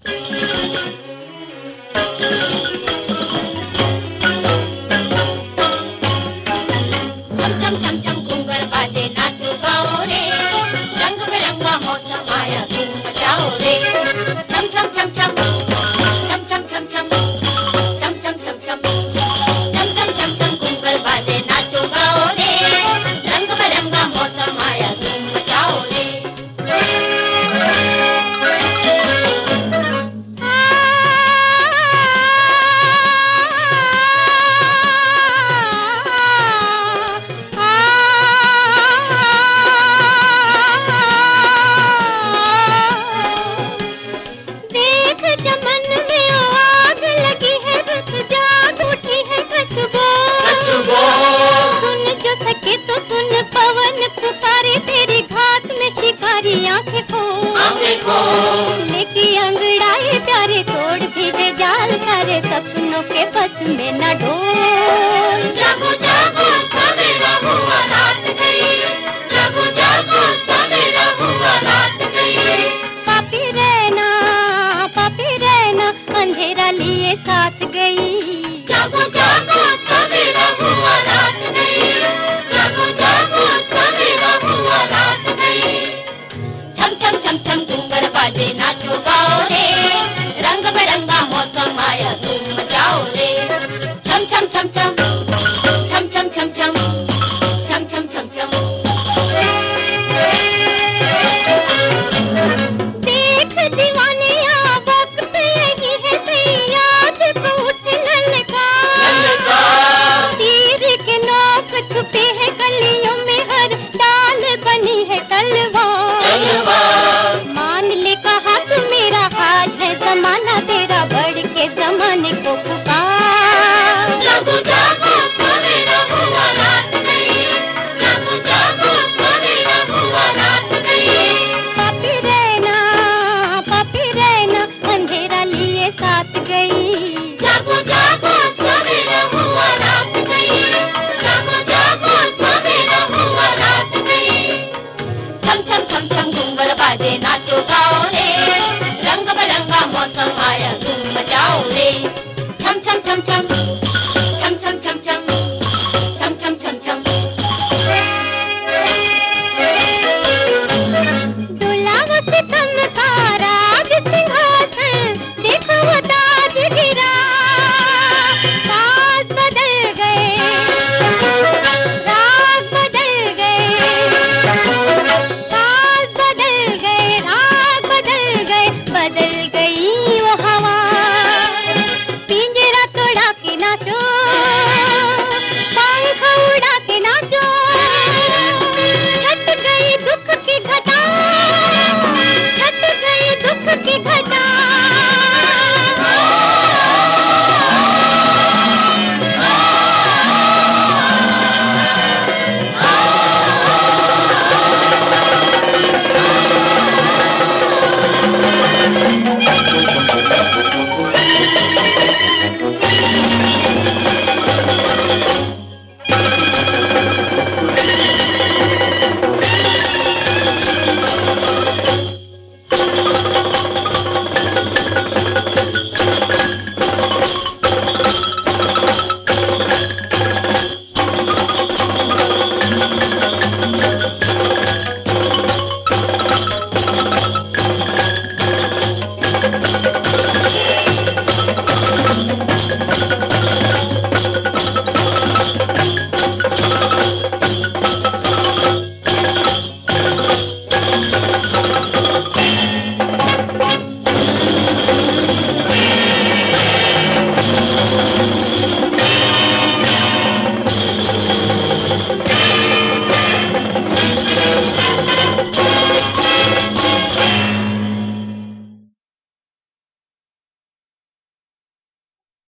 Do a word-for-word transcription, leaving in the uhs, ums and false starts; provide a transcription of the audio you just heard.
छम छम छम घूंघट बाजे नाचो गाओ रे, रंग बिरंगा मौसम आया धूम मचाओ रे। छम छम छम छम छम छम छम छम छम छम छम छम छम छम छम छम घूंघट बाजे नाचो गाओ रे, रंग बिरंगा मौसम आया धूम मचाओ रे। तो सुन पवन पुकारे तेरी घात में शिकारी आंखें खोल, लेके अंगड़ाए प्यारे तोड़ भेजे जाल सारे सपनों के बस में न ढोल। जागो जागो सवेरा हुआ रात गई, जागो जागो सवेरा हुआ रात गई। पापी रहना पापी रहना अंधेरा लिए साथ गई। जागो जागो सवेरा हुआ रात गई, जागो जागो सवेरा हुआ रात गई। छम छम छम छम घूंघट बाजे नाचो गाओ रे, रंग बिरंगा मौसम आया धूम मचाओ रे। छम छम छम छम छम छम छम छम छम छम छम छम। देख दीवाने वक्त यही है सही, याद को उठ ललका, तीर के नोक छुपे है कलियों में, हर डाल बनी है तलवार। मान ले कहा तू मेरा आज है जमाना तेरा, बढ़ के जमाने को पुकार। जागो जागो सवेरा हुआ रात गई, जागो जागो सवेरा हुआ रात गई। पापी रहना पापी रहना अंधेरा लिए साथ गई। जागो जागो सवेरा हुआ रात गई, जागो जागो सवेरा हुआ रात गई। छम छम छम छम घूंघट बाजे नाचो गाओ रे, रंग बिरंगा मौसम आया धूम मचाओ रे। छम छम छम छम छम छम छम छम छम छम छम छम। डोला वो सितम का राज सिंहासन, देखो वो ताज गिरा। साज बदल गए राग बदल गए, साज बदल गए राग बदल गए, बदल गई वो हवा। पिंजरा तोड़ा के नाचो, पंख उड़ा के नाचो, छट गई दुख की घटा, छट गई दुख की घटा। Thank you.